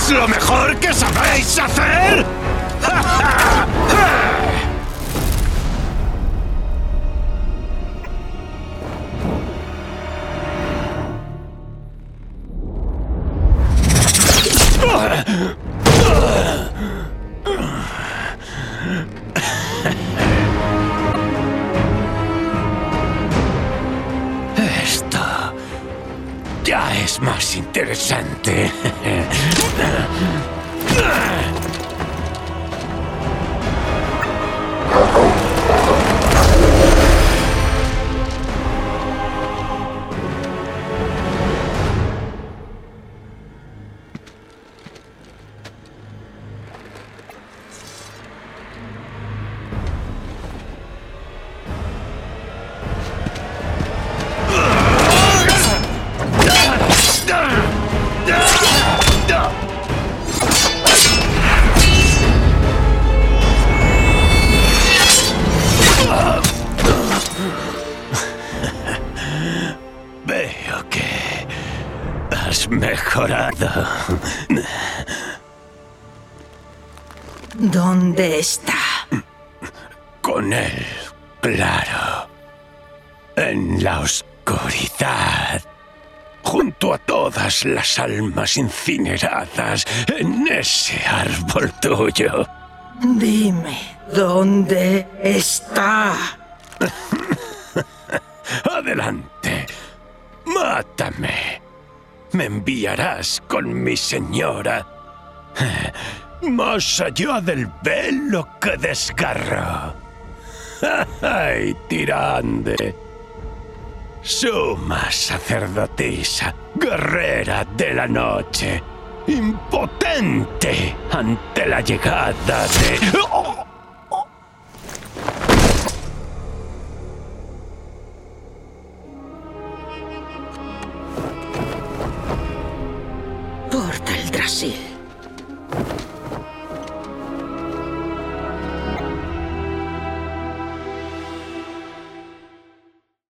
¿Es lo mejor que sabéis hacer? Esto ya es más interesante. Veo que has mejorado. ¿Dónde está? Con él, claro. En la oscuridad. Junto a todas las almas incineradas en ese árbol tuyo. Dime, ¿dónde está? Adelante. Mátame. Me enviarás con mi señora. Más allá del velo que desgarró. ¡Ay, tirande! Suma sacerdotisa, guerrera de la noche, impotente ante la llegada de... ¡Oh! Porta el Drasil.